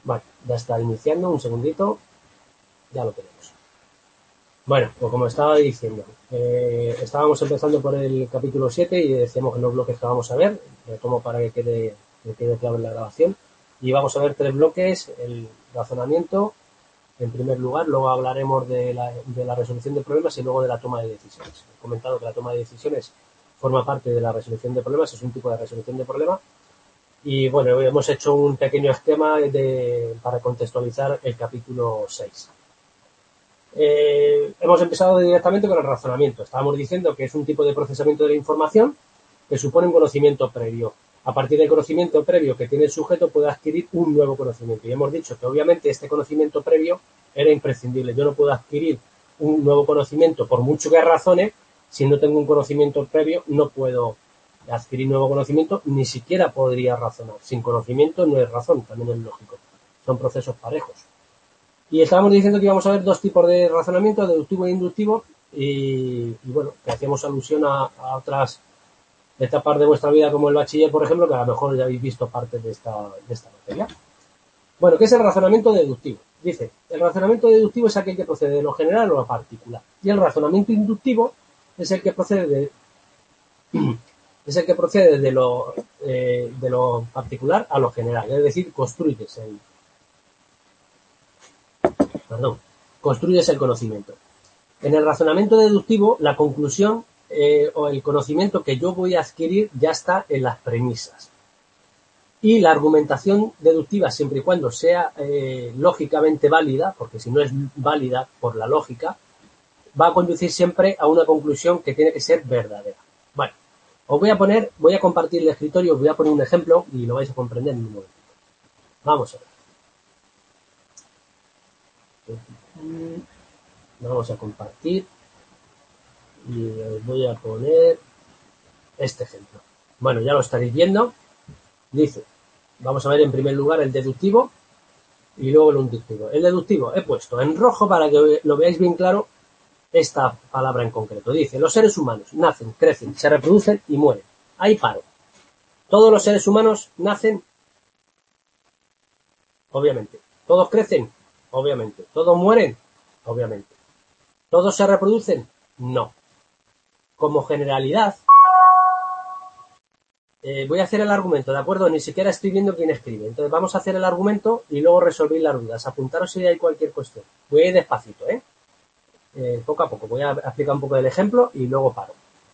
Vale, ya está iniciando, un segundito, ya lo tenemos. Bueno, pues como estaba diciendo, estábamos empezando por el capítulo 7 y decíamos que los bloques que vamos a ver, retomo para que quede claro en la grabación, y vamos a ver 3 bloques: el razonamiento, en primer lugar, luego hablaremos de la resolución de problemas y luego de la toma de decisiones. He comentado que la toma de decisiones forma parte de la resolución de problemas, es un tipo de resolución de problema. Y bueno, hemos hecho un pequeño esquema para contextualizar el capítulo 6. Hemos empezado directamente con el razonamiento. Estábamos diciendo que es un tipo de procesamiento de la información que supone un conocimiento previo. A partir del conocimiento previo que tiene el sujeto puede adquirir un nuevo conocimiento. Y hemos dicho que obviamente este conocimiento previo era imprescindible. Yo no puedo adquirir un nuevo conocimiento por mucho que razone. Si no tengo un conocimiento previo, no puedo adquirir nuevo conocimiento, ni siquiera podría razonar. Sin conocimiento no es razón, también es lógico. Son procesos parejos. Y estábamos diciendo que íbamos a ver 2 tipos de razonamiento, deductivo e inductivo, y bueno, que hacíamos alusión a otras etapas de vuestra vida como el bachiller, por ejemplo, que a lo mejor ya habéis visto parte de esta materia. Bueno, ¿qué es el razonamiento deductivo? Dice, el razonamiento deductivo es aquel que procede de lo general a lo particular, y el razonamiento inductivo es el que procede de lo particular a lo general, es decir, construyes el conocimiento. En el razonamiento deductivo, la conclusión o el conocimiento que yo voy a adquirir ya está en las premisas. Y la argumentación deductiva, siempre y cuando sea lógicamente válida, porque si no es válida por la lógica, va a conducir siempre a una conclusión que tiene que ser verdadera. Bueno, os voy a compartir el escritorio, os voy a poner un ejemplo y lo vais a comprender en un momento. Vamos a ver. Vamos a compartir y os voy a poner este ejemplo. Bueno, ya lo estaréis viendo. Dice, vamos a ver en primer lugar el deductivo y luego el inductivo. El deductivo he puesto en rojo para que lo veáis bien claro esta palabra en concreto. Dice, los seres humanos nacen, crecen, se reproducen y mueren. Ahí paro. ¿Todos los seres humanos nacen? Obviamente. ¿Todos crecen? Obviamente. ¿Todos mueren? Obviamente. ¿Todos se reproducen? No. Como generalidad, voy a hacer el argumento, ¿de acuerdo? Ni siquiera estoy viendo quién escribe. Entonces vamos a hacer el argumento y luego resolver las dudas. Apuntaros si hay cualquier cuestión. Voy a ir despacito, poco a poco. Voy a explicar un poco del ejemplo y luego paro.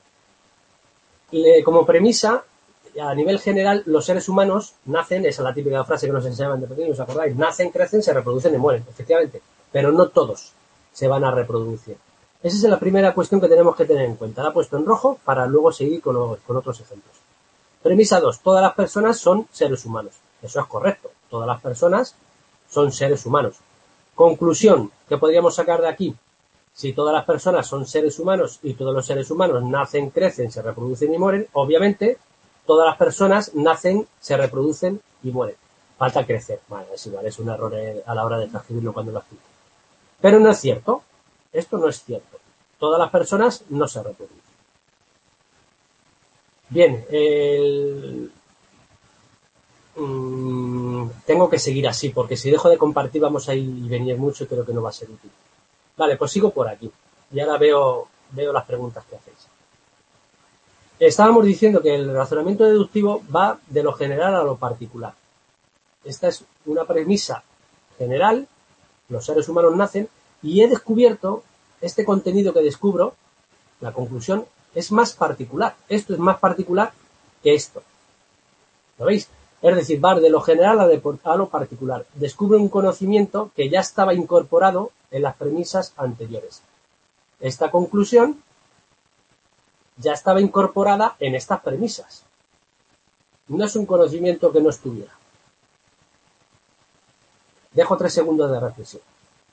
Como premisa, a nivel general, los seres humanos nacen, esa es la típica frase que nos enseñaban de pequeños, ¿os acordáis? Nacen, crecen, se reproducen y mueren, efectivamente. Pero no todos se van a reproducir. Esa es la primera cuestión que tenemos que tener en cuenta. La he puesto en rojo para luego seguir con otros ejemplos. Premisa 2. Todas las personas son seres humanos. Eso es correcto. Todas las personas son seres humanos. Conclusión que podríamos sacar de aquí. Si todas las personas son seres humanos y todos los seres humanos nacen, crecen, se reproducen y mueren, obviamente todas las personas nacen, se reproducen y mueren. Falta crecer. Vale, es igual, es un error a la hora de transcribirlo cuando lo explico. Pero no es cierto. Esto no es cierto. Todas las personas no se reproducen. Bien, tengo que seguir así, porque si dejo de compartir vamos a ir y venir mucho y creo que no va a ser útil. Vale, pues sigo por aquí. Y ahora veo las preguntas que hacéis. Estábamos diciendo que el razonamiento deductivo va de lo general a lo particular. Esta es una premisa general. Los seres humanos nacen y he descubierto este contenido que descubro, la conclusión, es más particular. Esto es más particular que esto. ¿Lo veis? Es decir, va de lo general a lo particular. Descubre un conocimiento que ya estaba incorporado en las premisas anteriores. Esta conclusión ya estaba incorporada en estas premisas. No es un conocimiento que no estuviera. Dejo 3 segundos de reflexión.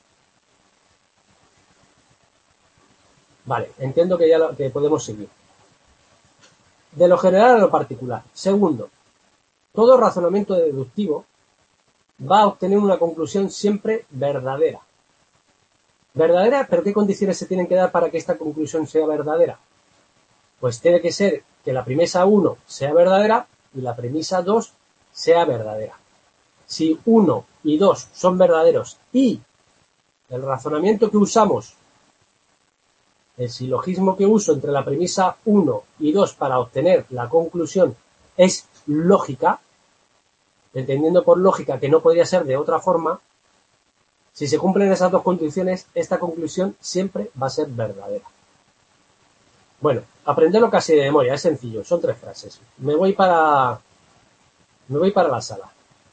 Vale, entiendo que podemos seguir. De lo general a lo particular. Segundo, todo razonamiento deductivo va a obtener una conclusión siempre verdadera. ¿Verdadera? ¿Pero qué condiciones se tienen que dar para que esta conclusión sea verdadera? Pues tiene que ser que la premisa 1 sea verdadera y la premisa 2 sea verdadera. si 1 y 2 son verdaderos y el razonamiento que usamos, el silogismo que uso entre la premisa 1 y 2 para obtener la conclusión es lógica, entendiendo por lógica que no podría ser de otra forma, si se cumplen esas dos condiciones, esta conclusión siempre va a ser verdadera. Bueno, aprenderlo casi de memoria, es sencillo, son 3 frases. Me voy para la sala.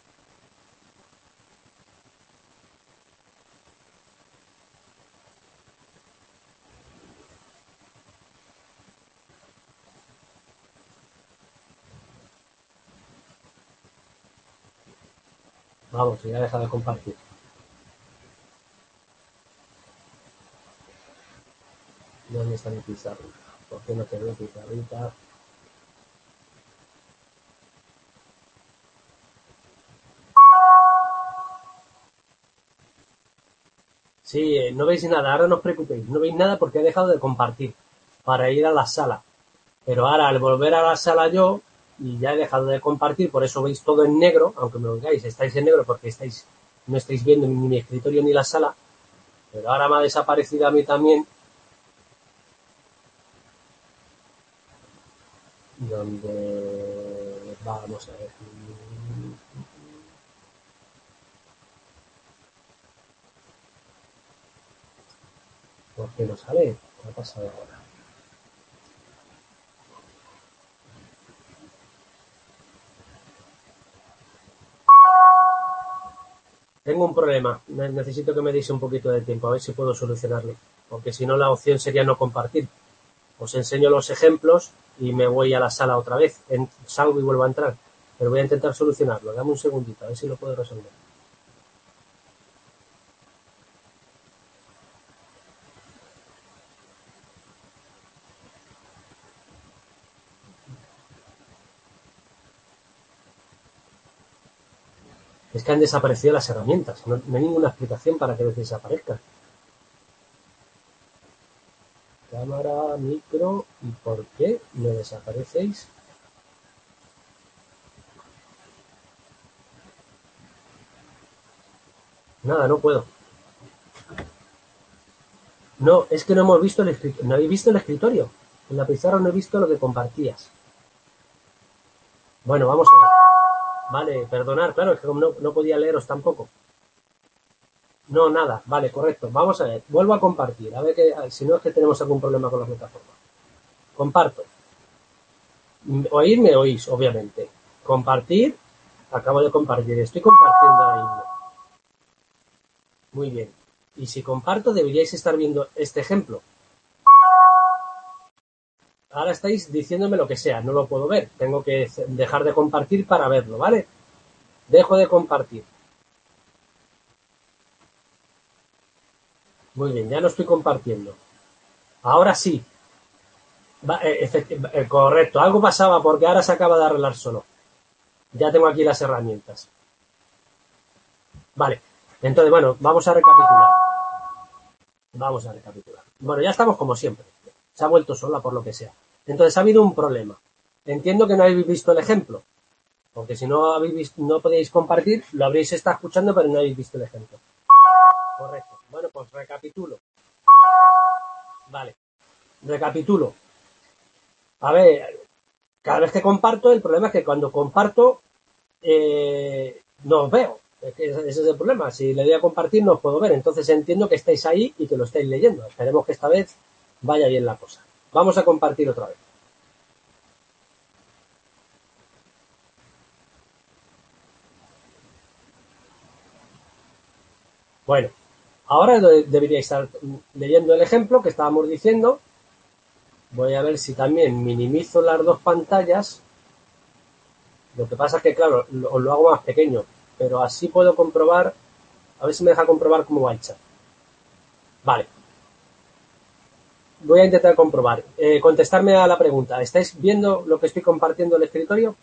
Vamos, ya he dejado de compartir. ¿Dónde está mi pizarrita? ¿Por qué no te veo pizarrita? Sí, no veis nada, ahora no os preocupéis, no veis nada porque he dejado de compartir para ir a la sala. Pero ahora al volver a la sala yo, y ya he dejado de compartir, por eso veis todo en negro, aunque me lo digáis, estáis en negro porque no estáis viendo ni mi escritorio ni la sala, pero ahora me ha desaparecido a mí también, donde vamos a ver. ¿Por qué no sale? ¿Qué ha pasado ahora? Tengo un problema, necesito que me deis un poquito de tiempo, a ver si puedo solucionarlo, porque si no la opción sería no compartir. Os enseño los ejemplos y me voy a la sala otra vez, salgo y vuelvo a entrar, pero voy a intentar solucionarlo, dame un segundito, a ver si lo puedo resolver. Es que han desaparecido las herramientas, no hay ninguna explicación para que desaparezcan. Cámara, micro, ¿y por qué me desaparecéis? Nada, no puedo. No, es que no hemos visto el escritorio. ¿No habéis visto el escritorio? En la pizarra no he visto lo que compartías. Bueno, vamos a ver. Vale, perdonar, claro, es que no podía leeros tampoco. No, nada, vale, correcto. Vamos a ver, vuelvo a compartir, a ver si no es que tenemos algún problema con la plataforma. Comparto. Oírme oís, obviamente. Compartir, acabo de compartir, estoy compartiendo ahora mismo. Muy bien. Y si comparto, deberíais estar viendo este ejemplo. Ahora estáis diciéndome lo que sea, no lo puedo ver. Tengo que dejar de compartir para verlo, ¿vale? Dejo de compartir. Muy bien, ya no estoy compartiendo. Ahora sí. Correcto, algo pasaba porque ahora se acaba de arreglar solo. Ya tengo aquí las herramientas. Vale, entonces, bueno, vamos a recapitular. Bueno, ya estamos como siempre. Se ha vuelto sola por lo que sea. Entonces, ha habido un problema. Entiendo que no habéis visto el ejemplo. Porque si no no podéis compartir, lo habréis estado escuchando, pero no habéis visto el ejemplo. Correcto. Bueno, pues recapitulo. Vale. Recapitulo. A ver, cada vez que comparto, el problema es que cuando comparto, no os veo. Ese es el problema. Si le doy a compartir, no os puedo ver. Entonces entiendo que estáis ahí y que lo estáis leyendo. Esperemos que esta vez vaya bien la cosa. Vamos a compartir otra vez. Bueno, ahora deberíais estar leyendo el ejemplo que estábamos diciendo. Voy a ver si también minimizo las dos pantallas. Lo que pasa es que, claro, os lo hago más pequeño, pero así puedo comprobar, a ver si me deja comprobar cómo va el chat. Vale. Voy a intentar comprobar. Contestarme a la pregunta. ¿Estáis viendo lo que estoy compartiendo en el escritorio?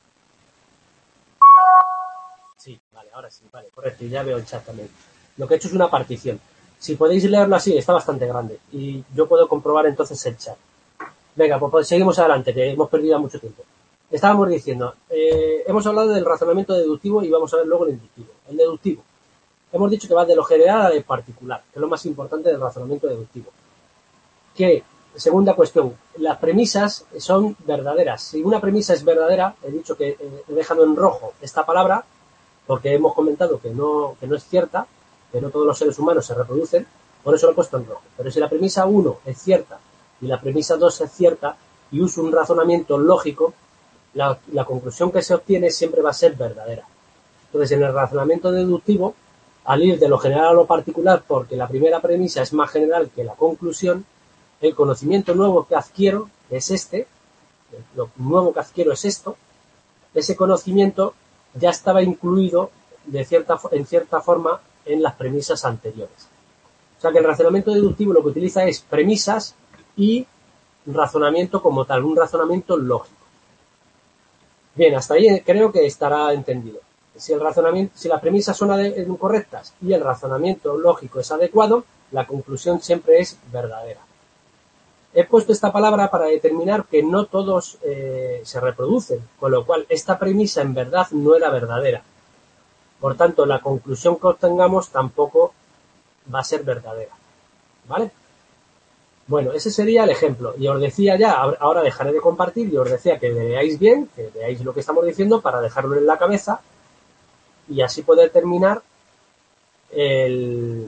Sí, vale, ahora sí, vale, correcto. Y ya veo el chat también. Lo que he hecho es una partición. Si podéis leerlo así, está bastante grande. Y yo puedo comprobar entonces el chat. Venga, pues seguimos adelante, que hemos perdido mucho tiempo. estábamos diciendo, hemos hablado del razonamiento deductivo y vamos a ver luego el inductivo. El deductivo. Hemos dicho que va de lo general a lo particular, que es lo más importante del razonamiento deductivo. Que, segunda cuestión, las premisas son verdaderas. Si una premisa es verdadera, he dicho que he dejado en rojo esta palabra, porque hemos comentado que no es cierta, que no todos los seres humanos se reproducen, por eso lo he puesto en rojo. Pero si la premisa 1 es cierta y la premisa 2 es cierta y uso un razonamiento lógico, la conclusión que se obtiene siempre va a ser verdadera. Entonces, en el razonamiento deductivo, al ir de lo general a lo particular, porque la primera premisa es más general que la conclusión, el conocimiento nuevo que adquiero es este, lo nuevo que adquiero es esto, ese conocimiento ya estaba incluido en cierta forma en las premisas anteriores. O sea que el razonamiento deductivo lo que utiliza es premisas y razonamiento como tal, un razonamiento lógico. Bien, hasta ahí creo que estará entendido. Si las premisas son correctas y el razonamiento lógico es adecuado, la conclusión siempre es verdadera. He puesto esta palabra para determinar que no todos se reproducen, con lo cual esta premisa en verdad no era verdadera. Por tanto, la conclusión que obtengamos tampoco va a ser verdadera. ¿Vale? Bueno, ese sería el ejemplo. Y os decía ya, ahora dejaré de compartir y os decía que veáis bien, que veáis lo que estamos diciendo para dejarlo en la cabeza y así poder terminar el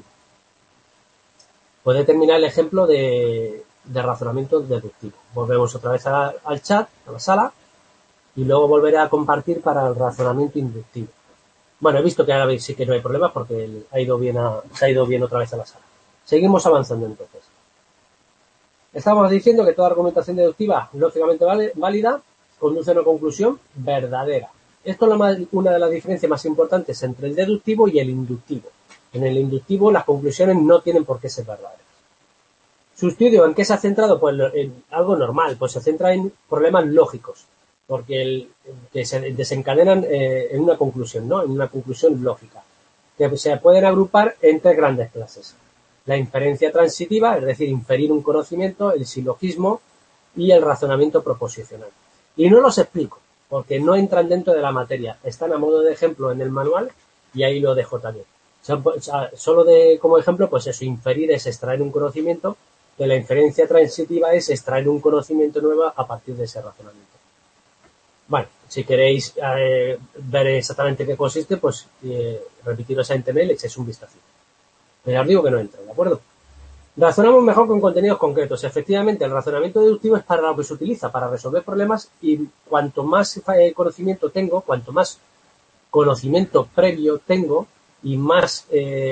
ejemplo de razonamiento deductivo. Volvemos otra vez al chat, a la sala, y luego volveré a compartir para el razonamiento inductivo. Bueno, he visto que ahora sí que no hay problemas porque se ha ido bien otra vez a la sala. Seguimos avanzando entonces. Estamos diciendo que toda argumentación deductiva lógicamente válida conduce a una conclusión verdadera. Esto es una de las diferencias más importantes entre el deductivo y el inductivo. En el inductivo las conclusiones no tienen por qué ser verdaderas. Su estudio, ¿en qué se ha centrado? Pues en algo normal, pues se centra en problemas lógicos, porque que se desencadenan en una conclusión, ¿no? En una conclusión lógica, que se pueden agrupar en 3 grandes clases. La inferencia transitiva, es decir, inferir un conocimiento, el silogismo y el razonamiento proposicional. Y no los explico, porque no entran dentro de la materia. Están a modo de ejemplo en el manual y ahí lo dejo también. O sea, solo como ejemplo, pues eso, inferir es extraer un conocimiento, que la inferencia transitiva es extraer un conocimiento nuevo a partir de ese razonamiento. Bueno, si queréis ver exactamente qué consiste, pues repetiros a internet y le echéis un vistazo. Pero os digo que no entra, ¿de acuerdo? Razonamos mejor con contenidos concretos. Efectivamente, el razonamiento deductivo es para lo que se utiliza, para resolver problemas, y cuanto más conocimiento tengo, cuanto más conocimiento previo tengo y más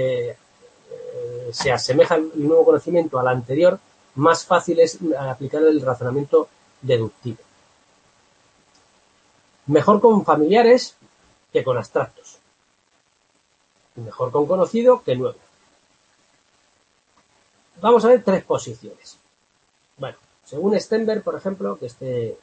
se asemeja el nuevo conocimiento al anterior, más fácil es aplicar el razonamiento deductivo. Mejor con familiares que con abstractos. Mejor con conocido que nuevo. Vamos a ver 3 posiciones. Bueno, según Stenberg, por ejemplo, que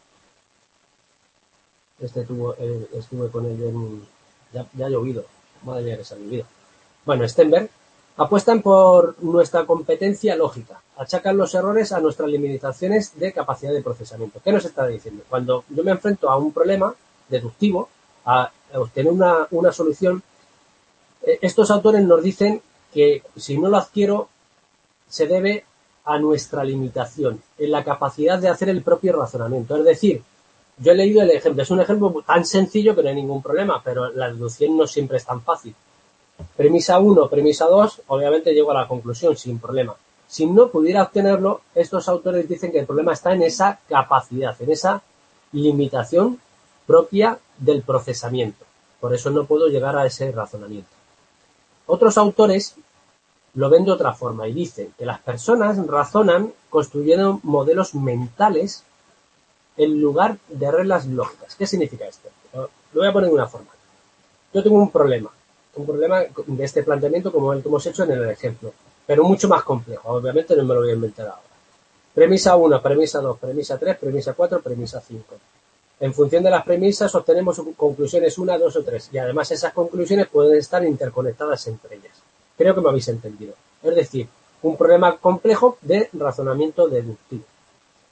estuve con él ya ha llovido. Madre mía que se ha llovido. Bueno, Stenberg apuestan por nuestra competencia lógica. Achacan los errores a nuestras limitaciones de capacidad de procesamiento. ¿Qué nos está diciendo? Cuando yo me enfrento a un problema deductivo, a obtener una solución, estos autores nos dicen que si no lo adquiero, se debe a nuestra limitación en la capacidad de hacer el propio razonamiento. Es decir, yo he leído el ejemplo, es un ejemplo tan sencillo que no hay ningún problema, pero la deducción no siempre es tan fácil. Premisa 1, premisa 2, obviamente llego a la conclusión sin problema. Si no pudiera obtenerlo, estos autores dicen que el problema está en esa capacidad, en esa limitación propia del procesamiento. Por eso no puedo llegar a ese razonamiento. Otros autores lo ven de otra forma y dicen que las personas razonan construyendo modelos mentales en lugar de reglas lógicas. ¿Qué significa esto? Lo voy a poner de una forma. Yo tengo un problema de este planteamiento como el que hemos hecho en el ejemplo, pero mucho más complejo. Obviamente no me lo voy a inventar ahora. Premisa 1, premisa 2, premisa 3, premisa 4, premisa 5. En función de las premisas obtenemos conclusiones 1, 2 o 3 y además esas conclusiones pueden estar interconectadas entre ellas. Creo que me habéis entendido. Es decir, un problema complejo de razonamiento deductivo.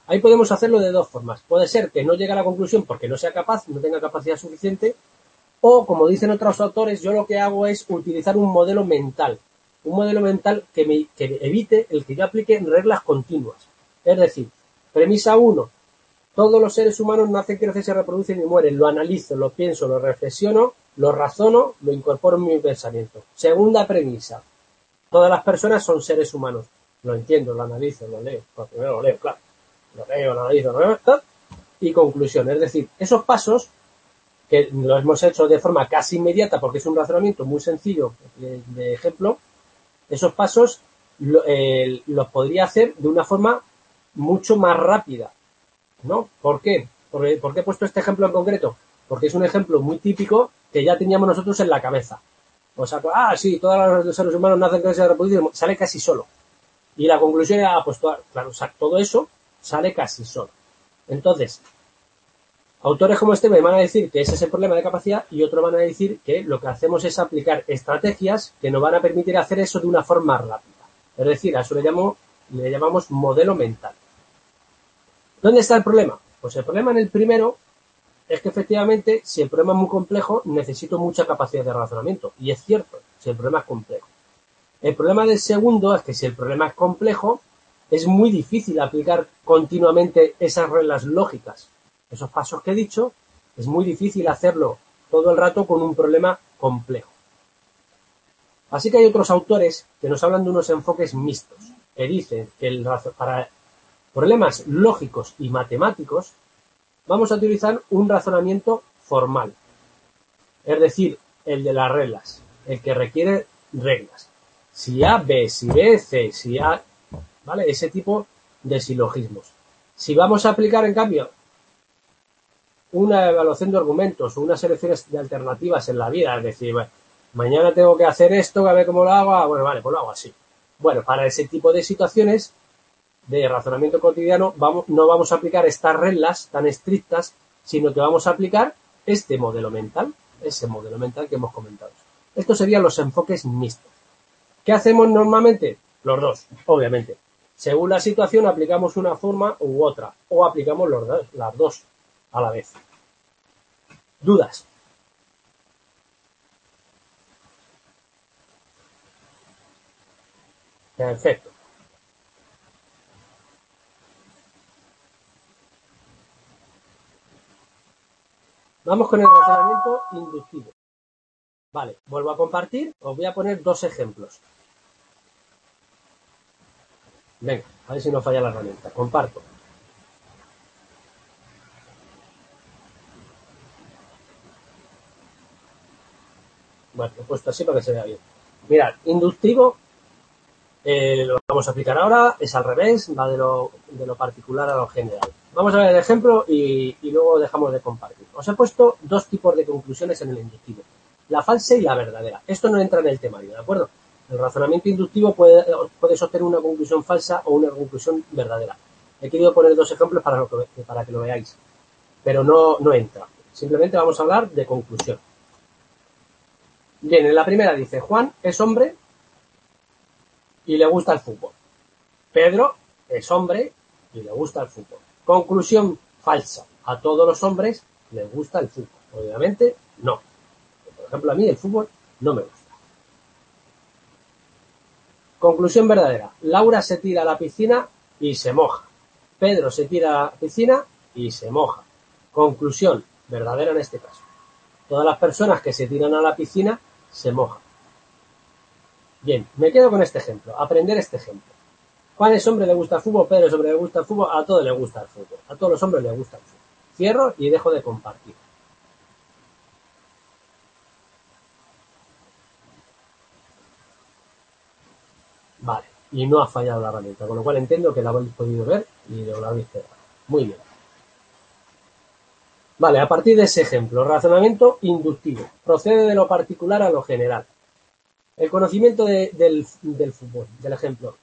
Ahí podemos hacerlo de dos formas. Puede ser que no llegue a la conclusión porque no sea capaz, no tenga capacidad suficiente, o, como dicen otros autores, yo lo que hago es utilizar un modelo mental. Un modelo mental que evite el que yo aplique reglas continuas. Es decir, premisa 1, todos los seres humanos nacen, crecen, se reproducen y mueren. Lo analizo, lo pienso, lo reflexiono, lo razono, lo incorporo en mi pensamiento. Segunda premisa, todas las personas son seres humanos. Lo entiendo, lo analizo, lo leo. Pues primero lo leo, claro. Lo leo, lo analizo, lo leo, y conclusión. Es decir, esos pasos que lo hemos hecho de forma casi inmediata porque es un razonamiento muy sencillo de ejemplo, esos pasos los podría hacer de una forma mucho más rápida, ¿no? ¿Por qué? ¿Por qué he puesto este ejemplo en concreto? Porque es un ejemplo muy típico que ya teníamos nosotros en la cabeza. O sea, sí, todos los seres humanos nacen, crecen, se reproducen, sale casi solo. Y la conclusión era, pues claro, o sea, todo eso sale casi solo. Entonces, autores como este me van a decir que ese es el problema de capacidad y otros van a decir que lo que hacemos es aplicar estrategias que nos van a permitir hacer eso de una forma rápida. Es decir, a eso le llamamos modelo mental. ¿Dónde está el problema? Pues el problema en el primero es que efectivamente, si el problema es muy complejo, necesito mucha capacidad de razonamiento. Y es cierto, si el problema es complejo. El problema del segundo es que si el problema es complejo, es muy difícil aplicar continuamente esas reglas lógicas. Esos pasos que he dicho, es muy difícil hacerlo todo el rato con un problema complejo. Así que hay otros autores que nos hablan de unos enfoques mixtos, que dicen que para problemas lógicos y matemáticos vamos a utilizar un razonamiento formal, es decir, el de las reglas, el que requiere reglas. Si A, B, si B, C, si A, ¿vale? Ese tipo de silogismos. Si vamos a aplicar, en cambio, una evaluación de argumentos o unas selecciones de alternativas en la vida, es decir, bueno, mañana tengo que hacer esto, a ver cómo lo hago, bueno, vale, pues lo hago así. Bueno, para ese tipo de situaciones de razonamiento cotidiano no vamos a aplicar estas reglas tan estrictas, sino que vamos a aplicar este modelo mental, ese modelo mental que hemos comentado. Estos serían los enfoques mixtos. ¿Qué hacemos normalmente? Los dos, obviamente. Según la situación aplicamos una forma u otra, o aplicamos las dos a la vez. ¿Dudas? Perfecto. Vamos con el razonamiento inductivo. Vale, vuelvo a compartir. Os voy a poner dos ejemplos. Venga, a ver si no falla la herramienta. Comparto. Bueno, lo he puesto así para que se vea bien. Mirad, inductivo, lo vamos a aplicar ahora, es al revés, va de lo particular a lo general. Vamos a ver el ejemplo y luego dejamos de compartir. Os he puesto dos tipos de conclusiones en el inductivo, la falsa y la verdadera. Esto no entra en el temario, ¿de acuerdo? El razonamiento inductivo puedes obtener una conclusión falsa o una conclusión verdadera. He querido poner dos ejemplos para que lo veáis, pero no entra. Simplemente vamos a hablar de conclusión. Bien, en la primera dice, Juan es hombre y le gusta el fútbol. Pedro es hombre y le gusta el fútbol. Conclusión falsa. A todos los hombres les gusta el fútbol. Obviamente, no. Por ejemplo, a mí el fútbol no me gusta. Conclusión verdadera. Laura se tira a la piscina y se moja. Pedro se tira a la piscina y se moja. Conclusión verdadera en este caso. Todas las personas que se tiran a la piscina se mojan. Bien, me quedo con este ejemplo. Aprender este ejemplo. Juan es hombre, le gusta el fútbol. Pedro es hombre, le gusta el fútbol. A todos les gusta el fútbol. A todos los hombres les gusta el fútbol. Cierro y dejo de compartir. Vale, y no ha fallado la herramienta, con lo cual entiendo que la habéis podido ver y lo habéis cerrado. Muy bien. Vale, a partir de ese ejemplo, razonamiento inductivo. Procede de lo particular a lo general. El conocimiento del fútbol, del ejemplo.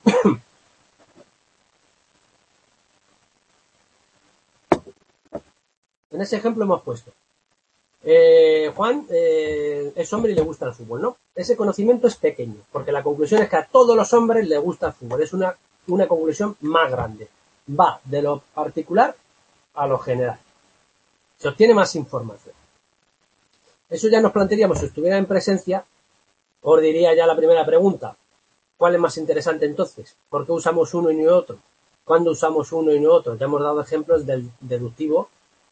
En ese ejemplo hemos puesto Juan es hombre y le gusta el fútbol, ¿no? Ese conocimiento es pequeño, porque la conclusión es que a todos los hombres les gusta el fútbol. Es una conclusión más grande. va de lo particular a lo general. Se obtiene más información. Eso ya nos plantearíamos si estuviera en presencia, os diría ya la primera pregunta. ¿Cuál es más interesante entonces? ¿Por qué usamos uno y no otro? ¿Cuándo usamos uno y no otro? Ya hemos dado ejemplos del deductivo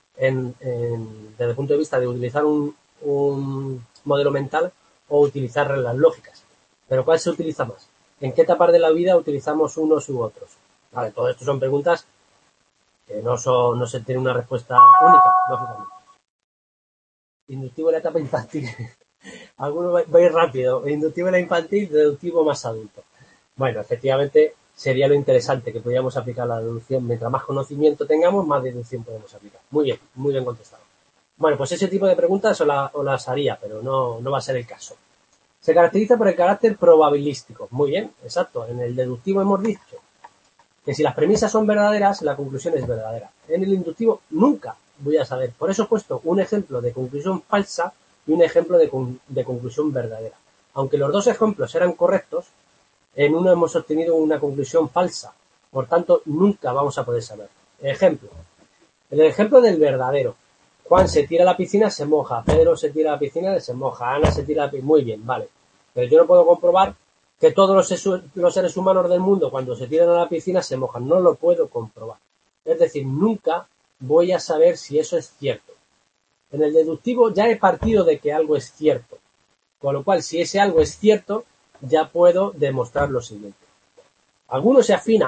desde el punto de vista de utilizar un modelo mental o utilizar reglas lógicas. Pero ¿cuál se utiliza más? ¿En qué etapa de la vida utilizamos unos u otros? Vale, todo esto son preguntas que no se tiene una respuesta única, lógicamente. Inductivo en la etapa infantil. Algunos va a ir rápido. Inductivo en la infantil, deductivo más adulto. Bueno, efectivamente sería lo interesante que pudiéramos aplicar la deducción. Mientras más conocimiento tengamos, más deducción podemos aplicar. Muy bien contestado. Bueno, pues ese tipo de preguntas os las haría, pero no va a ser el caso. Se caracteriza por el carácter probabilístico. Muy bien, exacto. En el deductivo hemos dicho que si las premisas son verdaderas, la conclusión es verdadera. En el inductivo nunca voy a saber. Por eso he puesto un ejemplo de conclusión falsa y un ejemplo de conclusión verdadera. Aunque los dos ejemplos eran correctos, en uno hemos obtenido una conclusión falsa. Por tanto, nunca vamos a poder saber. Ejemplo. En el ejemplo del verdadero. Juan se tira a la piscina, se moja. Pedro se tira a la piscina, se moja. Ana se tira a la piscina. Muy bien, vale. Pero yo no puedo comprobar que todos los seres humanos del mundo, cuando se tiran a la piscina, se mojan. No lo puedo comprobar. Es decir, nunca voy a saber si eso es cierto. En el deductivo ya he partido de que algo es cierto. Con lo cual, si ese algo es cierto, ya puedo demostrar lo siguiente. Alguno se afina,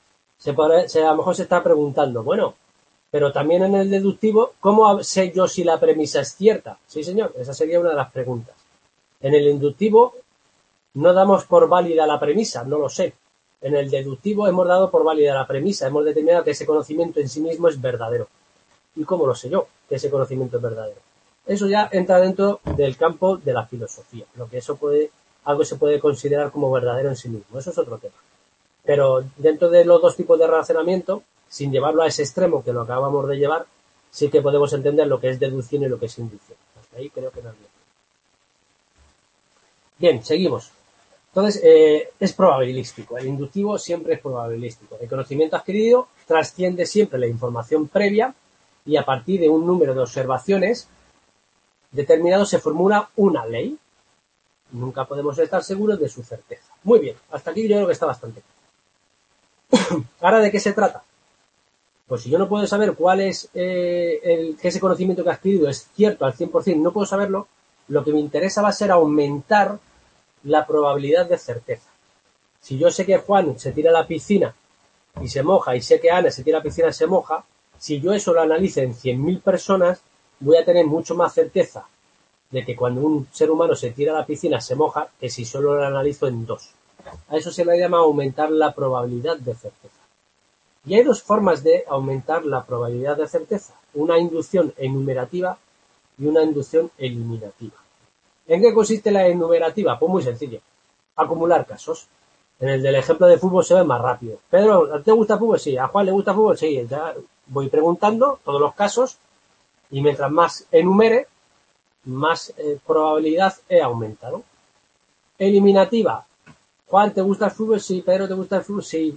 a lo mejor se está preguntando, bueno, pero también en el deductivo, ¿cómo sé yo si la premisa es cierta? Sí, señor, esa sería una de las preguntas. En el inductivo no damos por válida la premisa, no lo sé. En el deductivo hemos dado por válida la premisa, hemos determinado que ese conocimiento en sí mismo es verdadero. ¿Y cómo lo sé yo que ese conocimiento es verdadero? Eso ya entra dentro del campo de la filosofía, lo que algo se puede considerar como verdadero en sí mismo. Eso es otro tema. Pero dentro de los dos tipos de razonamiento, sin llevarlo a ese extremo que lo acabamos de llevar, sí que podemos entender lo que es deducción y lo que es inducción. Hasta ahí creo que no es bien. Bien, seguimos. Entonces, es probabilístico. El inductivo siempre es probabilístico. El conocimiento adquirido trasciende siempre la información previa y a partir de un número de observaciones determinado se formula una ley. Nunca podemos estar seguros de su certeza. Muy bien, hasta aquí yo creo que está bastante claro. ¿Ahora de qué se trata? Pues si yo no puedo saber cuál es que ese conocimiento que he adquirido es cierto al 100%, no puedo saberlo, lo que me interesa va a ser aumentar la probabilidad de certeza. Si yo sé que Juan se tira a la piscina y se moja, y sé que Ana se tira a la piscina y se moja, si yo eso lo analice en 100.000 personas, voy a tener mucho más certeza de que cuando un ser humano se tira a la piscina se moja que si solo lo analizo en 2. A eso se le llama aumentar la probabilidad de certeza. Y hay dos formas de aumentar la probabilidad de certeza. Una inducción enumerativa y una inducción eliminativa. ¿En qué consiste la enumerativa? Pues muy sencillo. Acumular casos. En el del ejemplo de fútbol se ve más rápido. Pedro, ¿a ti te gusta el fútbol? Sí. ¿A Juan le gusta el fútbol? Sí. Ya voy preguntando todos los casos y mientras más enumere, más probabilidad he aumentado. Eliminativa. Juan, ¿te gusta el fútbol? Sí. Pedro, ¿te gusta el fútbol? Sí.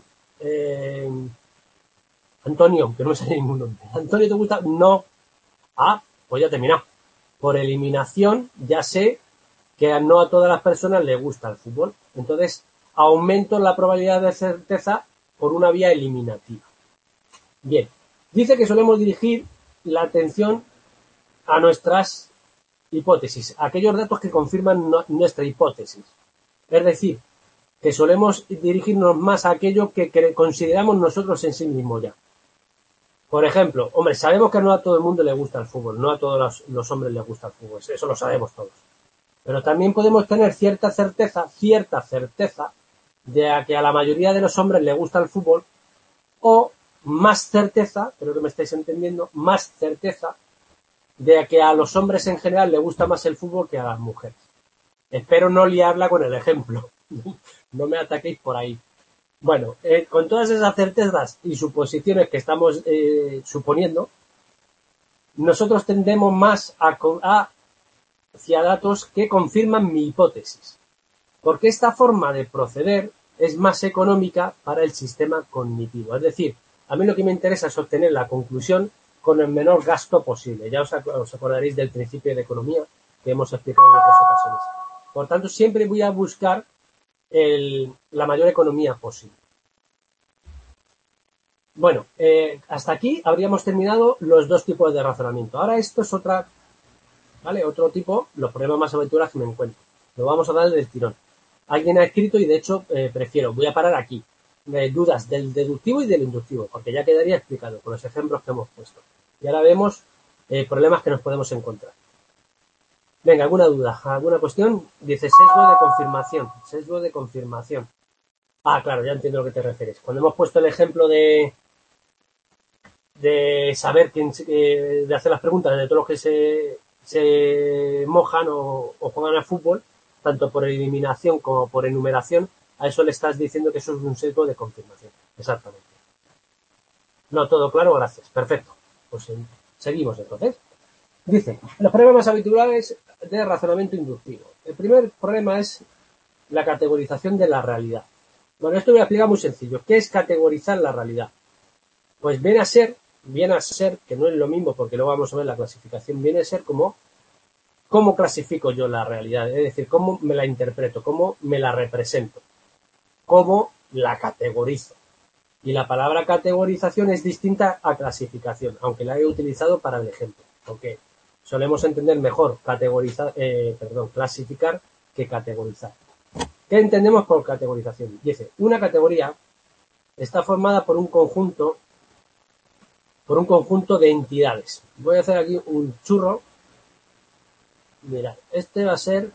Antonio, que no me sale ningún nombre. ¿Antonio te gusta? No. Ah, pues ya he terminado. Por eliminación ya sé que no a todas las personas les gusta el fútbol. Entonces, aumento la probabilidad de certeza por una vía eliminativa. Bien. Dice que solemos dirigir la atención a nuestras hipótesis, a aquellos datos que confirman nuestra hipótesis. Es decir, que solemos dirigirnos más a aquello que consideramos nosotros en sí mismos ya. Por ejemplo, hombre, sabemos que no a todo el mundo le gusta el fútbol, no a todos los hombres les gusta el fútbol, eso lo sabemos todos. Pero también podemos tener cierta certeza de que a la mayoría de los hombres le gusta el fútbol, o más certeza, creo que me estáis entendiendo, más certeza de que a los hombres en general le gusta más el fútbol que a las mujeres. Espero no liarla con el ejemplo, no me ataquéis por ahí. Bueno, con todas esas certezas y suposiciones que estamos suponiendo, nosotros tendemos más hacia datos que confirman mi hipótesis. Porque esta forma de proceder es más económica para el sistema cognitivo. Es decir, A mí lo que me interesa es obtener la conclusión con el menor gasto posible. Ya os acordaréis del principio de economía que hemos explicado en otras ocasiones. Por tanto, siempre voy a buscar la mayor economía posible. Bueno, hasta aquí habríamos terminado los dos tipos de razonamiento. Ahora esto es otra, ¿vale? Otro tipo, los problemas más aventuras que me encuentro. Lo vamos a dar del tirón. Alguien ha escrito y de hecho voy a parar aquí. Dudas del deductivo y del inductivo, porque ya quedaría explicado con los ejemplos que hemos puesto. Y ahora vemos problemas que nos podemos encontrar. Venga, ¿alguna duda? ¿Alguna cuestión? Dice sesgo de confirmación. Sesgo de confirmación. Ah, claro, ya entiendo a lo que te refieres. Cuando hemos puesto el ejemplo de saber de hacer las preguntas de todos los que se mojan o juegan al fútbol, tanto por eliminación como por enumeración, a eso le estás diciendo que eso es un sesgo de confirmación. Exactamente. No, todo claro, gracias. Perfecto. Pues seguimos entonces. Dice, los problemas habituales de razonamiento inductivo. El primer problema es la categorización de la realidad. Bueno, esto voy a explicar muy sencillo. ¿Qué es categorizar la realidad? Pues viene a ser, que no es lo mismo porque luego vamos a ver la clasificación, viene a ser como cómo clasifico yo la realidad, es decir, cómo me la interpreto, cómo me la represento, cómo la categorizo. Y la palabra categorización es distinta a clasificación, aunque la he utilizado para el ejemplo, porque solemos entender mejor clasificar que categorizar. ¿Qué entendemos por categorización? Dice, una categoría está formada por un conjunto de entidades. Voy a hacer aquí un churro. Mirad, este va a ser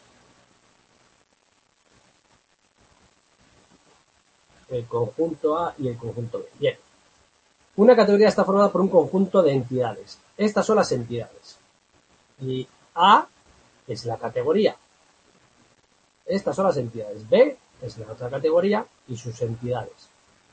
el conjunto A y el conjunto B. Bien. Una categoría está formada por un conjunto de entidades. Estas son las entidades. Y A es la categoría. Estas son las entidades. B es la otra categoría y sus entidades.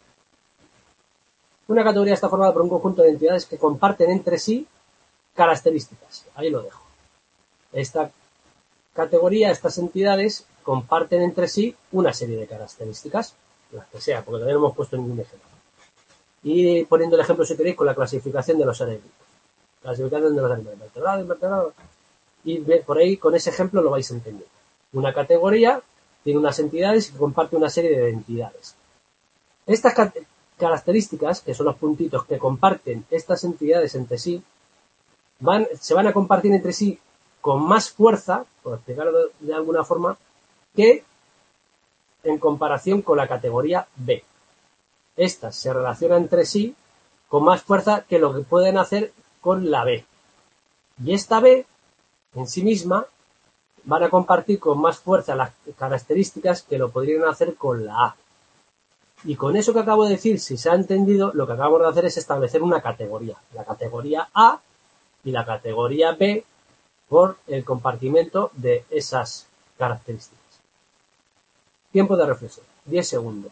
Una categoría está formada por un conjunto de entidades que comparten entre sí características. Ahí lo dejo. Esta categoría, estas entidades, comparten entre sí una serie de características, las que sea, porque todavía no hemos puesto ningún ejemplo. Y poniendo el ejemplo, si queréis, con la clasificación de los seres vivos. Clasificación de los animales, invertebrados. Y por ahí, con ese ejemplo, lo vais entendiendo. Una categoría tiene unas entidades que comparte una serie de entidades. Estas características, que son los puntitos que comparten estas entidades entre sí, se van a compartir entre sí con más fuerza, por explicarlo de alguna forma, que en comparación con la categoría B. Estas se relacionan entre sí con más fuerza que lo que pueden hacer con la B. Y esta B, en sí misma, van a compartir con más fuerza las características que lo podrían hacer con la A. Y con eso que acabo de decir, si se ha entendido, lo que acabamos de hacer es establecer una categoría. La categoría A y la categoría B por el compartimento de esas características. Tiempo de reflexión, 10 segundos.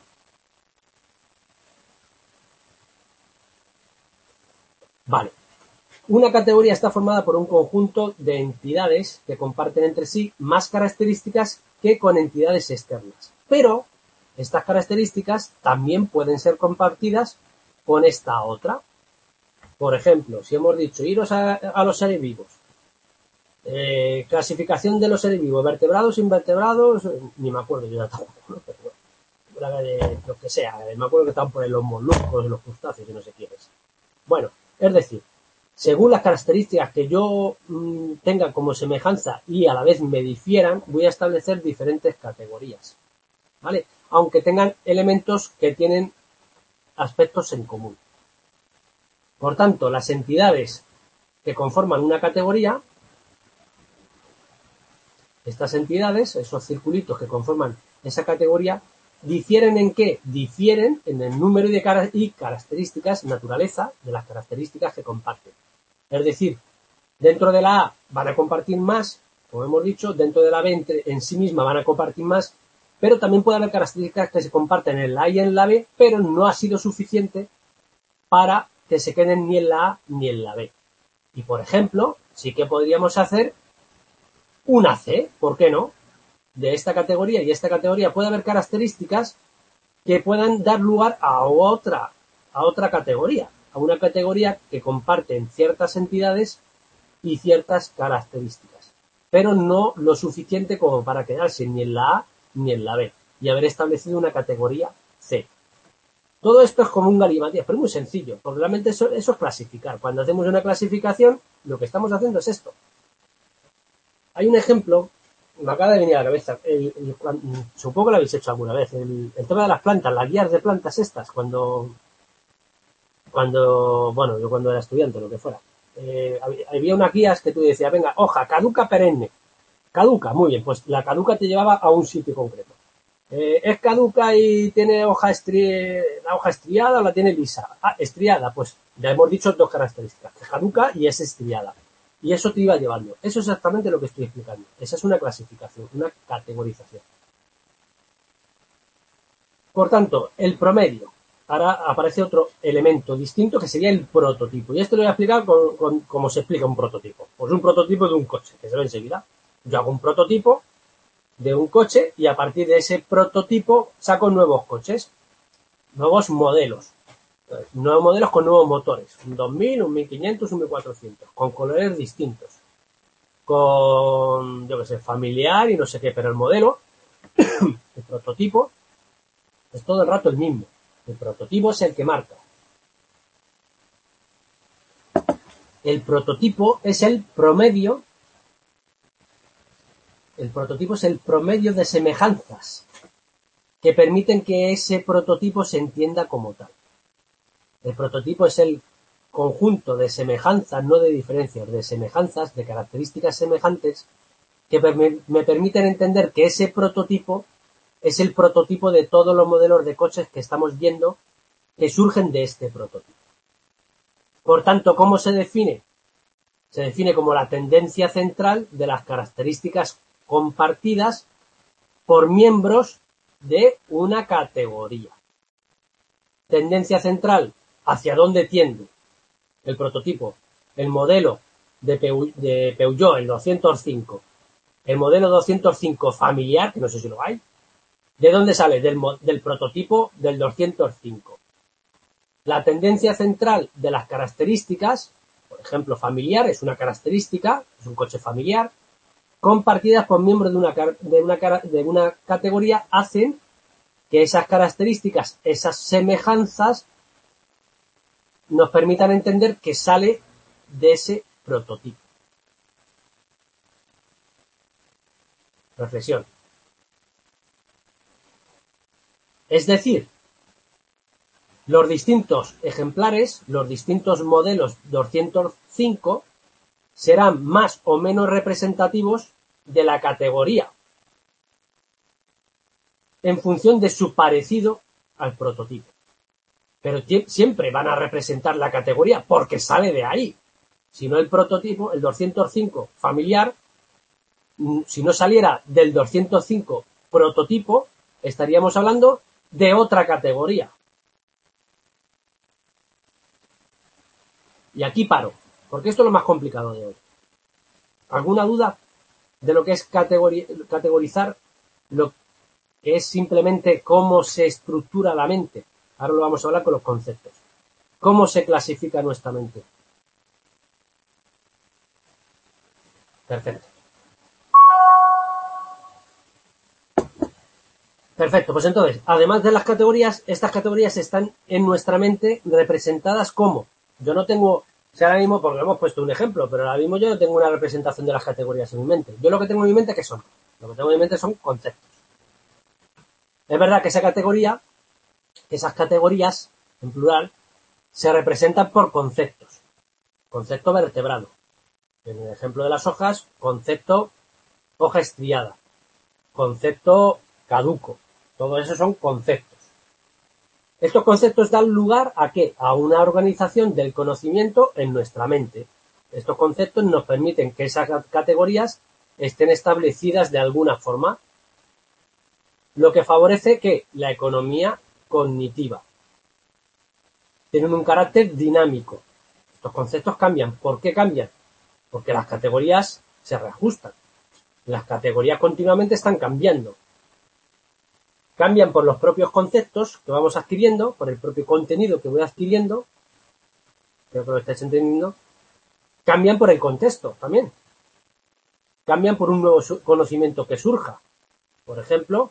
Vale. Una categoría está formada por un conjunto de entidades que comparten entre sí más características que con entidades externas. Pero estas características también pueden ser compartidas con esta otra. Por ejemplo, si hemos dicho iros a los seres vivos, clasificación de los seres vivos, vertebrados, invertebrados, ni me acuerdo yo ya tampoco, ¿no? Pero bueno, lo que sea, me acuerdo que están por ahí los moluscos, los crustáceos y no sé quiénes. Bueno, es decir, según las características que yo tenga como semejanza y a la vez me difieran, voy a establecer diferentes categorías, ¿vale? Aunque tengan elementos que tienen aspectos en común. Por tanto, las entidades que conforman una categoría, estas entidades, esos circulitos que conforman esa categoría, ¿difieren en qué? Difieren en el número y características, naturaleza de las características que comparten. Es decir, dentro de la A van a compartir más, como hemos dicho, dentro de la B en sí misma van a compartir más, pero también puede haber características que se comparten en la A y en la B, pero no ha sido suficiente para que se queden ni en la A ni en la B. Y, por ejemplo, sí que podríamos hacer una C, ¿por qué no? De esta categoría y esta categoría puede haber características que puedan dar lugar a a otra categoría, a una categoría que comparten ciertas entidades y ciertas características, pero no lo suficiente como para quedarse ni en la A ni en la B y haber establecido una categoría C. Todo esto es como un galimatías, pero muy sencillo, porque realmente eso es clasificar. Cuando hacemos una clasificación, lo que estamos haciendo es esto. Hay un ejemplo, me acaba de venir a la cabeza, supongo que lo habéis hecho alguna vez, el tema de las plantas, las guías de plantas estas, bueno, yo cuando era estudiante, lo que fuera, había unas guías que tú decías, venga, hoja, caduca perenne, caduca, muy bien, pues la caduca te llevaba a un sitio concreto. ¿Es caduca y tiene la hoja estriada o la tiene lisa? Ah, estriada, pues ya hemos dicho dos características, caduca y es estriada. Y eso te iba llevando. Eso es exactamente lo que estoy explicando. Esa es una clasificación, una categorización. Por tanto, el promedio. Ahora aparece otro elemento distinto que sería el prototipo. Y esto lo voy a explicar cómo se explica un prototipo. Pues un prototipo de un coche, que se ve enseguida. Yo hago un prototipo de un coche y a partir de ese prototipo saco nuevos coches, nuevos modelos. Nuevos modelos con nuevos motores. Un 2000, un 1500, un 1400. Con colores distintos. Con, yo qué sé, familiar y no sé qué. Pero el modelo, el prototipo, es todo el rato el mismo. El prototipo es el que marca. El prototipo es el promedio. El prototipo es el promedio de semejanzas que permiten que ese prototipo se entienda como tal. El prototipo es el conjunto de semejanzas, no de diferencias, de semejanzas, de características semejantes que me permiten entender que ese prototipo es el prototipo de todos los modelos de coches que estamos viendo que surgen de este prototipo. Por tanto, ¿cómo se define? Se define como la tendencia central de las características compartidas por miembros de una categoría. Tendencia central, ¿hacia dónde tiende el prototipo? El modelo de Peugeot, el 205, el modelo 205 familiar, que no sé si lo hay, ¿de dónde sale? Del prototipo del 205. La tendencia central de las características, por ejemplo, familiar, es una característica, es un coche familiar, compartidas por miembros de una categoría, hacen que esas características, esas semejanzas, nos permitan entender que sale de ese prototipo. Reflexión. Es decir, los distintos ejemplares, los distintos modelos 205 serán más o menos representativos de la categoría en función de su parecido al prototipo. Pero siempre van a representar la categoría porque sale de ahí. Si no, el prototipo, el 205 familiar, si no saliera del 205 prototipo, estaríamos hablando de otra categoría. Y aquí paro, porque esto es lo más complicado de hoy. ¿Alguna duda de lo que es categorizar? Lo que es simplemente cómo se estructura la mente. Ahora lo vamos a hablar con los conceptos. ¿Cómo se clasifica nuestra mente? Perfecto. Perfecto, pues entonces, además de las categorías, estas categorías están en nuestra mente representadas como. Yo no tengo, si ahora mismo, porque hemos puesto un ejemplo, pero ahora mismo yo no tengo una representación de las categorías en mi mente. Yo lo que tengo en mi mente, ¿qué son? Lo que tengo en mi mente son conceptos. Es verdad que esas categorías, en plural, se representan por conceptos. Concepto vertebrado. En el ejemplo de las hojas, concepto hoja estriada. Concepto caduco. Todo eso son conceptos. Estos conceptos dan lugar ¿a qué? A una organización del conocimiento en nuestra mente. Estos conceptos nos permiten que esas categorías estén establecidas de alguna forma, lo que favorece que la economía cognitiva. Tienen un carácter dinámico. Estos conceptos cambian. ¿Por qué cambian? Porque las categorías se reajustan. Las categorías continuamente están cambiando. cambian por los propios conceptos que vamos adquiriendo, por el propio contenido que voy adquiriendo, creo que lo estáis entendiendo, cambian por el contexto también. Cambian por un nuevo conocimiento que surja. Por ejemplo,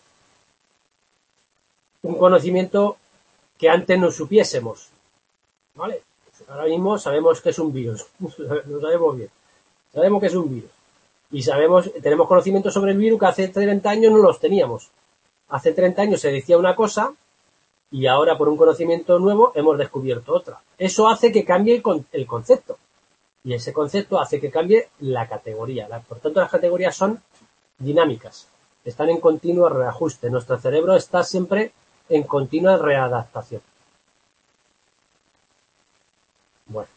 un conocimiento que antes no supiésemos. ¿Vale? Ahora mismo sabemos que es un virus. Lo sabemos bien. Sabemos que es un virus. Y tenemos conocimiento sobre el virus que hace 30 años no los teníamos. Hace 30 años se decía una cosa y ahora por un conocimiento nuevo hemos descubierto otra. Eso hace que cambie el concepto. Y ese concepto hace que cambie la categoría. Por tanto, las categorías son dinámicas. Están en continuo reajuste. Nuestro cerebro está siempre en continua readaptación. Bueno.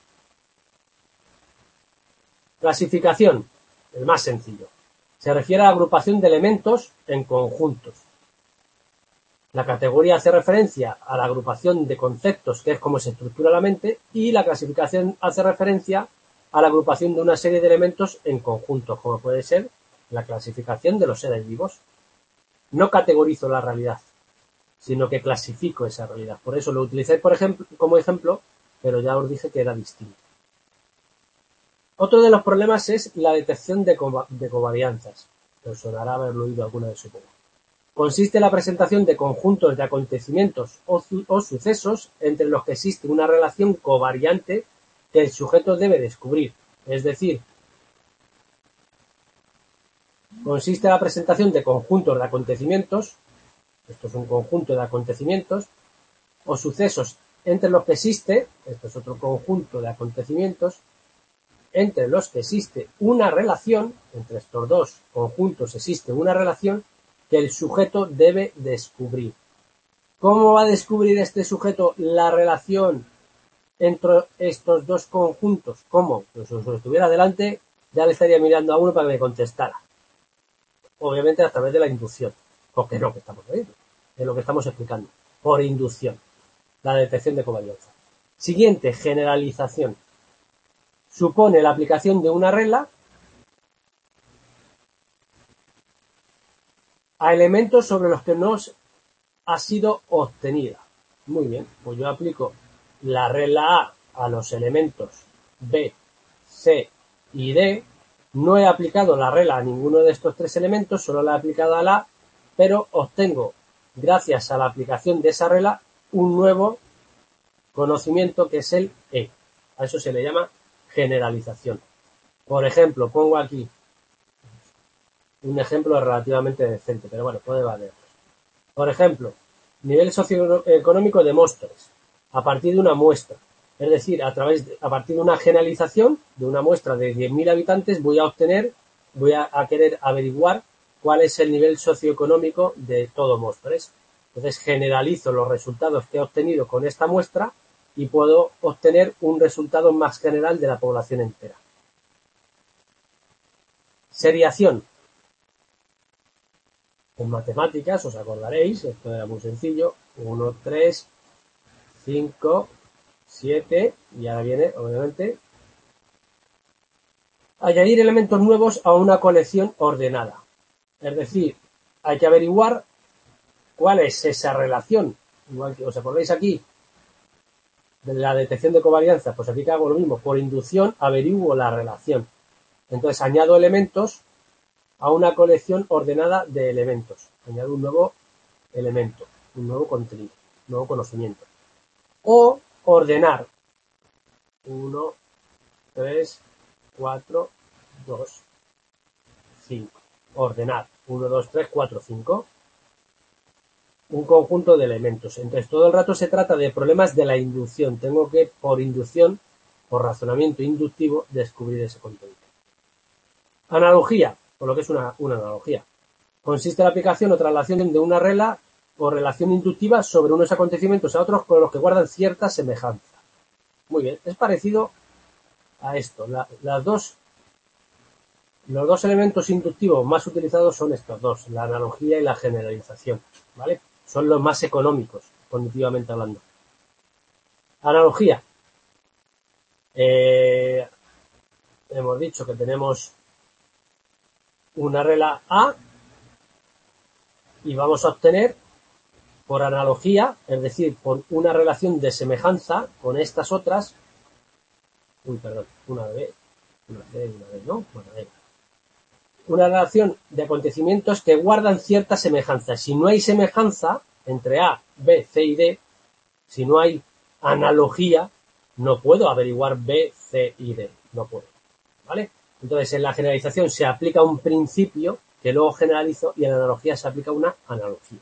Clasificación. El más sencillo. Se refiere a la agrupación de elementos en conjuntos. La categoría hace referencia a la agrupación de conceptos, que es cómo se estructura la mente, y la clasificación hace referencia a la agrupación de una serie de elementos en conjuntos, como puede ser la clasificación de los seres vivos. No categorizo la realidad, sino que clasifico esa realidad. Por eso lo utilicé como ejemplo, pero ya os dije que era distinto. Otro de los problemas es la detección de covarianzas. Os sonará haberlo oído alguna vez, supongo. Consiste en la presentación de conjuntos de acontecimientos o sucesos entre los que existe una relación covariante que el sujeto debe descubrir. Es decir, consiste en la presentación de conjuntos de acontecimientos, esto es un conjunto de acontecimientos, o sucesos entre los que existe, esto es otro conjunto de acontecimientos, entre los que existe una relación, entre estos dos conjuntos existe una relación que el sujeto debe descubrir. ¿Cómo va a descubrir este sujeto la relación entre estos dos conjuntos? ¿Cómo? Pues si estuviera delante, ya le estaría mirando a uno para que me contestara. Obviamente a través de la inducción, porque es lo que estamos viendo, es lo que estamos explicando, por inducción, la detección de covarianza. Siguiente, generalización. Supone la aplicación de una regla a elementos sobre los que no ha sido obtenida. Muy bien, pues yo aplico la regla a los elementos B, C y D. No he aplicado la regla a ninguno de estos tres elementos, solo la he aplicado a la A, pero obtengo, gracias a la aplicación de esa regla, un nuevo conocimiento que es el E. A eso se le llama generalización. Por ejemplo, pongo aquí un ejemplo relativamente decente, pero bueno, puede valer. Por ejemplo, nivel socioeconómico de Móstoles, a partir de una muestra. Es decir, a partir de una generalización de una muestra de 10.000 habitantes, voy a querer averiguar cuál es el nivel socioeconómico de todo Móstoles. Entonces, generalizo los resultados que he obtenido con esta muestra y puedo obtener un resultado más general de la población entera. Seriación. En matemáticas, os acordaréis, esto era muy sencillo, 1, 3, 5, 7, y ahora viene, obviamente, añadir elementos nuevos a una colección ordenada. Es decir, hay que averiguar cuál es esa relación. Igual que os acordáis aquí de la detección de covarianza, pues aquí hago lo mismo, por inducción averiguo la relación. Entonces añado elementos a una colección ordenada de elementos. Añado un nuevo elemento, un nuevo contenido, un nuevo conocimiento. O ordenar. 1, 3, 4, 2, 5. Ordenar. 1, 2, 3, 4, 5. Un conjunto de elementos. Entonces todo el rato se trata de problemas de la inducción. Tengo que, por inducción, por razonamiento inductivo, descubrir ese contenido. Analogía, por lo que es una analogía. Consiste en la aplicación o traslación de una regla o relación inductiva sobre unos acontecimientos a otros con los que guardan cierta semejanza. Muy bien, es parecido a esto. Los dos elementos inductivos más utilizados son estos dos, la analogía y la generalización, ¿vale? Son los más económicos, cognitivamente hablando. Analogía. Hemos dicho que tenemos una regla A y vamos a obtener por analogía, es decir, por una relación de semejanza con estas otras. Una B, una C, una D, ¿no? Bueno, venga. Una relación de acontecimientos que guardan cierta semejanza. Si no hay semejanza entre A, B, C y D, si no hay analogía, no puedo averiguar B, C y D. No puedo. ¿Vale? Entonces, en la generalización se aplica un principio que luego generalizo y en la analogía se aplica una analogía.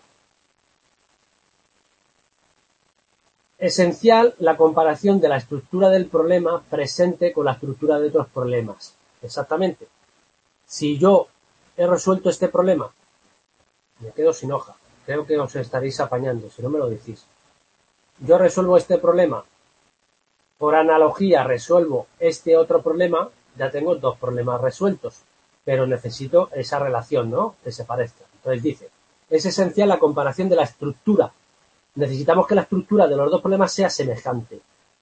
Esencial la comparación de la estructura del problema presente con la estructura de otros problemas. Exactamente. Si yo he resuelto este problema, me quedo sin hoja. Creo que os estaréis apañando, si no me lo decís. Yo resuelvo este problema. Por analogía resuelvo este otro problema. Ya tengo dos problemas resueltos. Pero necesito esa relación, ¿no? Que se parezcan. Entonces dice, es esencial la comparación de la estructura. Necesitamos que la estructura de los dos problemas sea semejante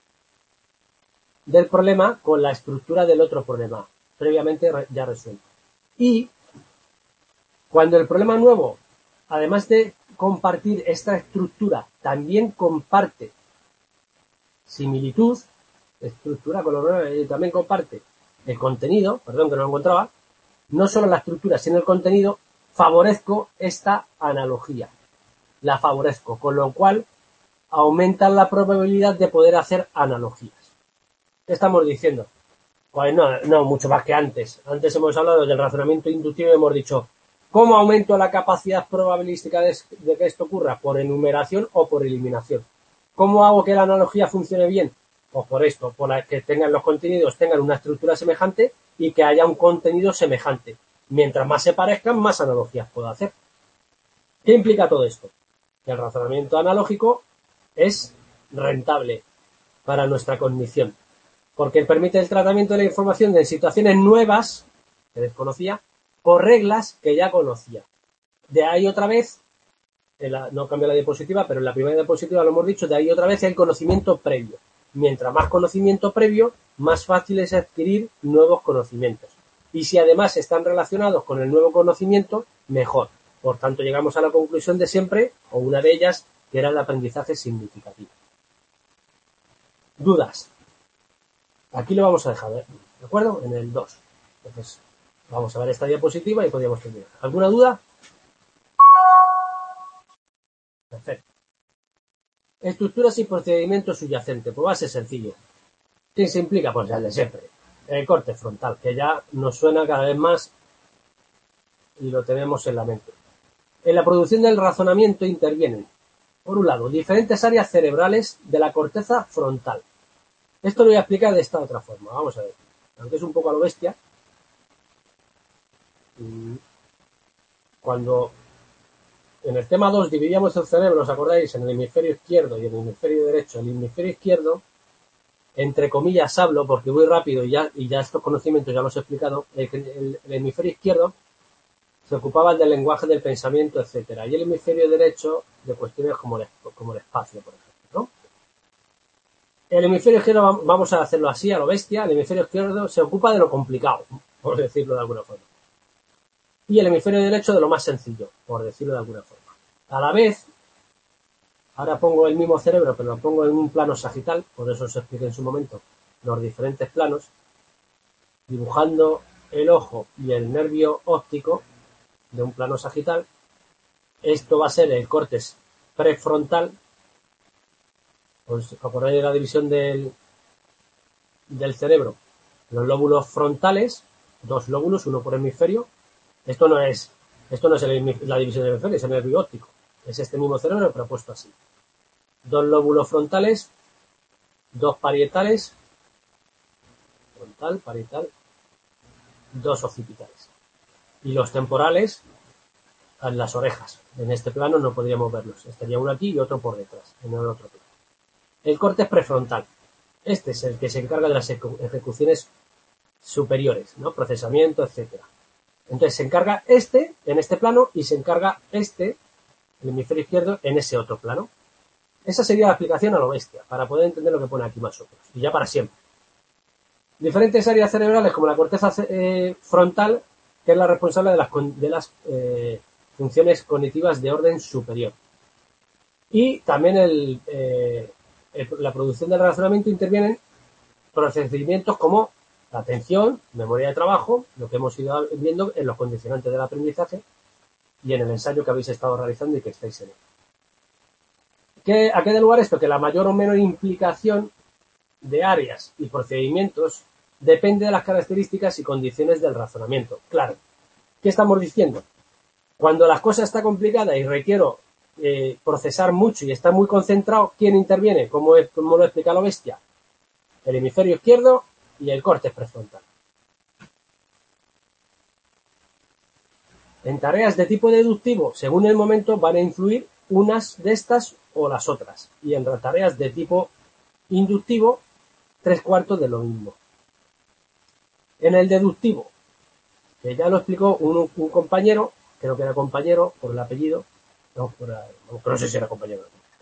del problema con la estructura del otro problema, previamente ya resuelto. Y cuando el problema nuevo, además de compartir esta estructura, también comparte similitud, estructura con los también comparte el contenido, perdón que no lo encontraba, no solo la estructura, sino el contenido, favorezco esta analogía. La favorezco, con lo cual aumenta la probabilidad de poder hacer analogías. ¿Qué estamos diciendo? Pues no, mucho más que antes. Antes hemos hablado del razonamiento inductivo y hemos dicho, ¿cómo aumento la capacidad probabilística de que esto ocurra? Por enumeración o por eliminación. ¿Cómo hago que la analogía funcione bien? Pues por esto, por que tengan los contenidos, tengan una estructura semejante y que haya un contenido semejante. Mientras más se parezcan, más analogías puedo hacer. ¿Qué implica todo esto? Que el razonamiento analógico es rentable para nuestra cognición, porque permite el tratamiento de la información en situaciones nuevas, que desconocía, por reglas que ya conocía. De ahí otra vez, no cambio la diapositiva, pero en la primera diapositiva lo hemos dicho, de ahí otra vez el conocimiento previo. Mientras más conocimiento previo, más fácil es adquirir nuevos conocimientos. Y si además están relacionados con el nuevo conocimiento, mejor. Por tanto, llegamos a la conclusión de siempre, o una de ellas, que era el aprendizaje significativo. Dudas. Aquí lo vamos a dejar, ¿de acuerdo? En el 2. Entonces, vamos a ver esta diapositiva y podríamos terminar. ¿Alguna duda? Perfecto. Estructuras y procedimientos subyacentes. Pues va a ser sencillo. ¿Qué se implica? Pues ya el de siempre. El corte frontal, que ya nos suena cada vez más y lo tenemos en la mente. En la producción del razonamiento intervienen, por un lado, diferentes áreas cerebrales de la corteza frontal. Esto lo voy a explicar de esta otra forma. Vamos a ver. Aunque es un poco a lo bestia. Cuando en el tema 2 dividíamos el cerebro, ¿os acordáis? En el hemisferio izquierdo y en el hemisferio derecho. El hemisferio izquierdo, entre comillas hablo, porque voy rápido y ya estos conocimientos ya los he explicado, el hemisferio izquierdo se ocupaban del lenguaje, del pensamiento, etcétera, y el hemisferio derecho de cuestiones como el espacio, por ejemplo, ¿no? El hemisferio izquierdo, vamos a hacerlo así, a lo bestia, el hemisferio izquierdo se ocupa de lo complicado, por decirlo de alguna forma. Y el hemisferio derecho de lo más sencillo, por decirlo de alguna forma. A la vez, ahora pongo el mismo cerebro, pero lo pongo en un plano sagital, por eso os expliqué en su momento los diferentes planos, dibujando el ojo y el nervio óptico de un plano sagital. Esto va a ser el córtex prefrontal. ¿Os acordáis de la división del cerebro? Los lóbulos frontales, dos lóbulos, uno por hemisferio. Esto no es la división del hemisferio, es el nervio óptico. Es este mismo cerebro, pero puesto así. Dos lóbulos frontales, dos parietales, frontal, parietal, dos occipitales. Y los temporales, en las orejas. En este plano no podríamos verlos. Estaría uno aquí y otro por detrás, en el otro plano. El córtex prefrontal. Este es el que se encarga de las ejecuciones superiores, ¿no? Procesamiento, etcétera. Entonces se encarga en este plano y se encarga el hemisferio izquierdo, en ese otro plano. Esa sería la aplicación a lo bestia, para poder entender lo que pone aquí más o menos. Y ya para siempre. Diferentes áreas cerebrales como la corteza frontal, que es la responsable de las funciones cognitivas de orden superior. Y también la producción del razonamiento intervienen procedimientos como la atención, memoria de trabajo, lo que hemos ido viendo en los condicionantes del aprendizaje y en el ensayo que habéis estado realizando y que estáis en él. ¿A qué da lugar esto? Que la mayor o menor implicación de áreas y procedimientos depende de las características y condiciones del razonamiento. Claro, ¿qué estamos diciendo? Cuando la cosa está complicada y requiero procesar mucho y está muy concentrado, ¿quién interviene? ¿Cómo lo explica la bestia? El hemisferio izquierdo y el córtex prefrontal. En tareas de tipo deductivo, según el momento, van a influir unas de estas o las otras. Y en tareas de tipo inductivo, 3/4 de lo mismo. En el deductivo, que ya lo explicó un compañero, creo que era compañero por el apellido, no sé si era compañero,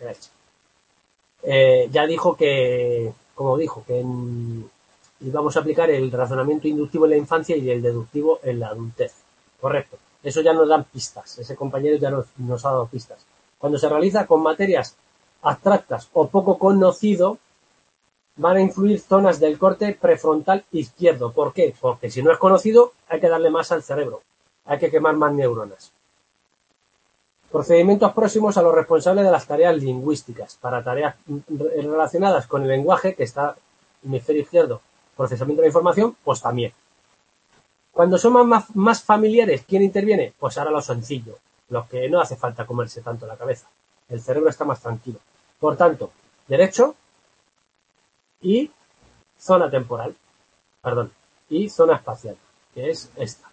ya dijo que, como dijo, que íbamos a aplicar el razonamiento inductivo en la infancia y el deductivo en la adultez. Correcto. Eso ya nos dan pistas. Ese compañero ya nos ha dado pistas. Cuando se realiza con materias abstractas o poco conocido, van a influir zonas del corte prefrontal izquierdo. ¿Por qué? Porque si no es conocido, hay que darle más al cerebro. Hay que quemar más neuronas. Procedimientos próximos a los responsables de las tareas lingüísticas. Para tareas relacionadas con el lenguaje, que está hemisferio izquierdo, procesamiento de la información, pues también. Cuando son más familiares, ¿quién interviene? Pues ahora lo sencillo, los que no hace falta comerse tanto la cabeza. El cerebro está más tranquilo. Por tanto, derecho y zona temporal, y zona espacial, que es esta.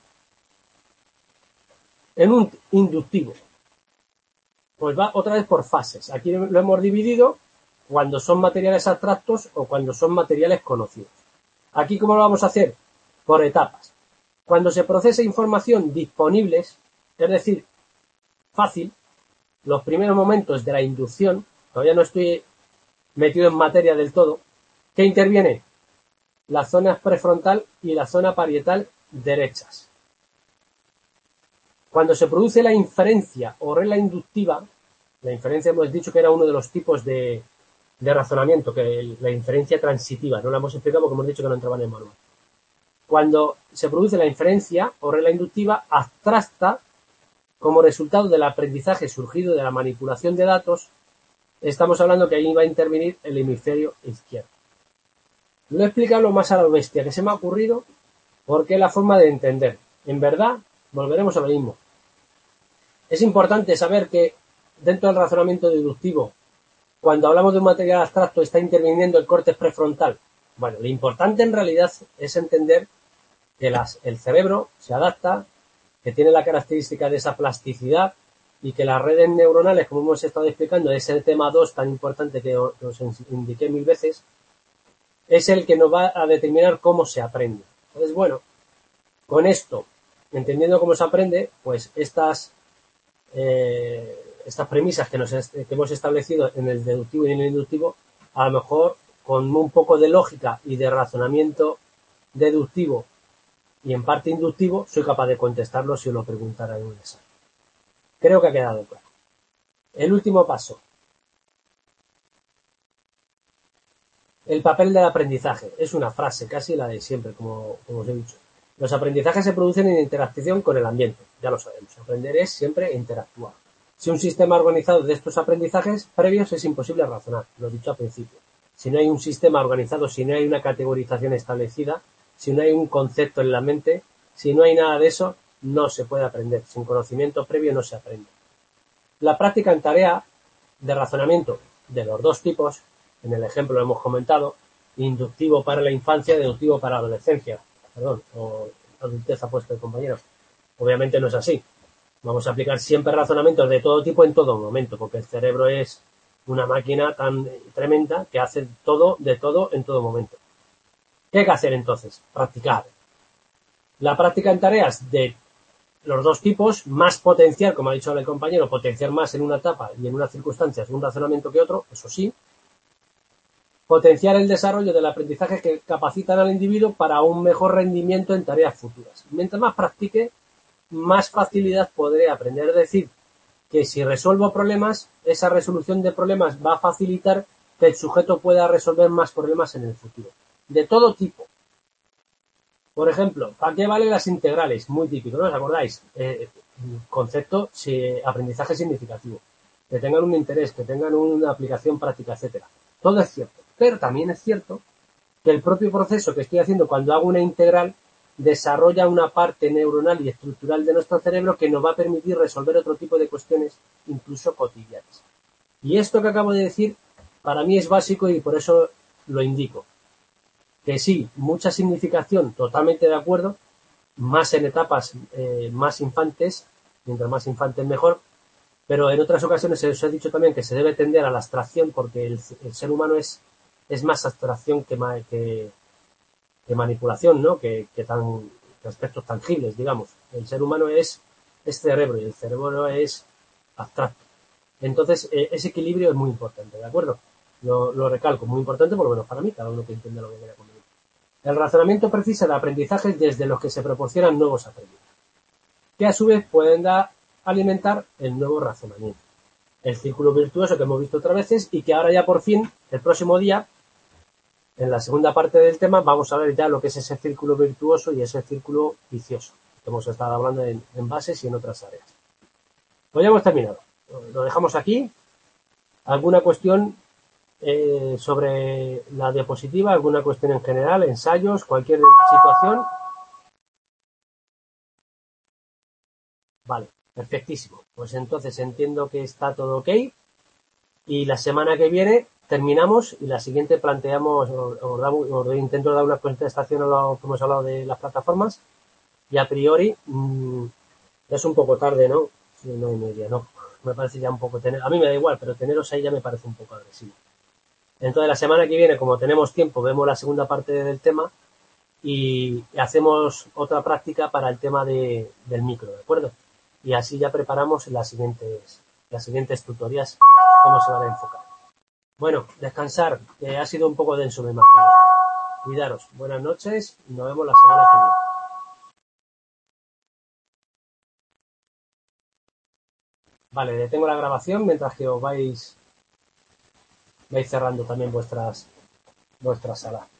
En un inductivo, pues va otra vez por fases. Aquí lo hemos dividido cuando son materiales abstractos o cuando son materiales conocidos. Aquí, ¿cómo lo vamos a hacer? Por etapas. Cuando se procesa información disponibles, es decir, fácil, los primeros momentos de la inducción, todavía no estoy metido en materia del todo, ¿qué interviene? La zona prefrontal y la zona parietal derechas. Cuando se produce la inferencia o regla inductiva, la inferencia hemos dicho que era uno de los tipos de razonamiento, que la inferencia transitiva, no la hemos explicado porque hemos dicho que no entraba en el manual. Cuando se produce la inferencia o regla inductiva abstracta como resultado del aprendizaje surgido de la manipulación de datos, estamos hablando que ahí va a intervenir el hemisferio izquierdo. Lo he explicado más a la bestia que se me ha ocurrido porque es la forma de entender. En verdad, volveremos a lo mismo. Es importante saber que dentro del razonamiento deductivo, cuando hablamos de un material abstracto, está interviniendo el córtex prefrontal. Bueno, lo importante en realidad es entender que el cerebro se adapta, que tiene la característica de esa plasticidad y que las redes neuronales, como hemos estado explicando, es el tema 2 tan importante que os indiqué 1000 veces, es el que nos va a determinar cómo se aprende. Entonces, bueno, con esto, entendiendo cómo se aprende, pues estas premisas que hemos establecido en el deductivo y en el inductivo, a lo mejor con un poco de lógica y de razonamiento deductivo y en parte inductivo, soy capaz de contestarlo si os lo preguntara en un examen. Creo que ha quedado claro. El último paso. El papel del aprendizaje. Es una frase, casi la de siempre, como os he dicho. Los aprendizajes se producen en interacción con el ambiente. Ya lo sabemos. Aprender es siempre interactuar. Si un sistema organizado de estos aprendizajes previos es imposible razonar, lo he dicho al principio. Si no hay un sistema organizado, si no hay una categorización establecida, si no hay un concepto en la mente, si no hay nada de eso, no se puede aprender. Sin conocimiento previo no se aprende. La práctica en tarea de razonamiento de los dos tipos, en el ejemplo lo hemos comentado, inductivo para la infancia, deductivo para la adolescencia, o adultez ha puesto el compañero. Obviamente no es así. Vamos a aplicar siempre razonamientos de todo tipo en todo momento, porque el cerebro es una máquina tan tremenda que hace todo, de todo, en todo momento. ¿Qué hay que hacer entonces? Practicar. La práctica en tareas de los dos tipos, más potenciar, como ha dicho el compañero, potenciar más en una etapa y en unas circunstancias un razonamiento que otro, eso sí. Potenciar el desarrollo del aprendizaje que capacitan al individuo para un mejor rendimiento en tareas futuras. Mientras más practique, más facilidad podré aprender. Es decir, que si resuelvo problemas, esa resolución de problemas va a facilitar que el sujeto pueda resolver más problemas en el futuro. De todo tipo. Por ejemplo, ¿para qué valen las integrales? Muy típico, ¿no os acordáis? Concepto, aprendizaje significativo. Que tengan un interés, que tengan una aplicación práctica, etcétera. Todo es cierto. Pero también es cierto que el propio proceso que estoy haciendo cuando hago una integral desarrolla una parte neuronal y estructural de nuestro cerebro que nos va a permitir resolver otro tipo de cuestiones, incluso cotidianas. Y esto que acabo de decir, para mí es básico y por eso lo indico. Que sí, mucha significación, totalmente de acuerdo, más en etapas más infantes, mientras más infantes mejor, pero en otras ocasiones os he dicho también que se debe tender a la abstracción porque el ser humano es más abstracción que manipulación, ¿no? Que aspectos tangibles, digamos. El ser humano es cerebro y el cerebro es abstracto. Entonces, ese equilibrio es muy importante, ¿de acuerdo? Lo recalco, muy importante, por lo menos para mí, cada uno que entienda lo que quiera conmigo. El razonamiento precisa de aprendizajes desde los que se proporcionan nuevos aprendizajes, que a su vez pueden alimentar el nuevo razonamiento. El círculo virtuoso que hemos visto otras veces y que ahora ya por fin, el próximo día, en la segunda parte del tema, vamos a ver ya lo que es ese círculo virtuoso y ese círculo vicioso, que hemos estado hablando en bases y en otras áreas. Pues ya hemos terminado. Lo dejamos aquí. ¿Alguna cuestión sobre la diapositiva? ¿Alguna cuestión en general? ¿Ensayos? ¿Cualquier situación? Vale, perfectísimo. Pues entonces entiendo que está todo ok. Y la semana que viene terminamos y la siguiente planteamos, intento dar una contestación a lo que hemos hablado de las plataformas. Y a priori, es un poco tarde, ¿no? Sí, 9:30, no. Me parece ya un poco a mí me da igual, pero teneros ahí ya me parece un poco agresivo. Entonces la semana que viene, como tenemos tiempo, vemos la segunda parte del tema y hacemos otra práctica para el tema del micro, ¿de acuerdo? Y así ya preparamos las siguientes tutorías, cómo se van a enfocar. Bueno, descansar, que ha sido un poco denso, me imagino. Cuidaros, buenas noches y nos vemos la semana que viene. Vale, detengo la grabación mientras que os vais cerrando también vuestras salas.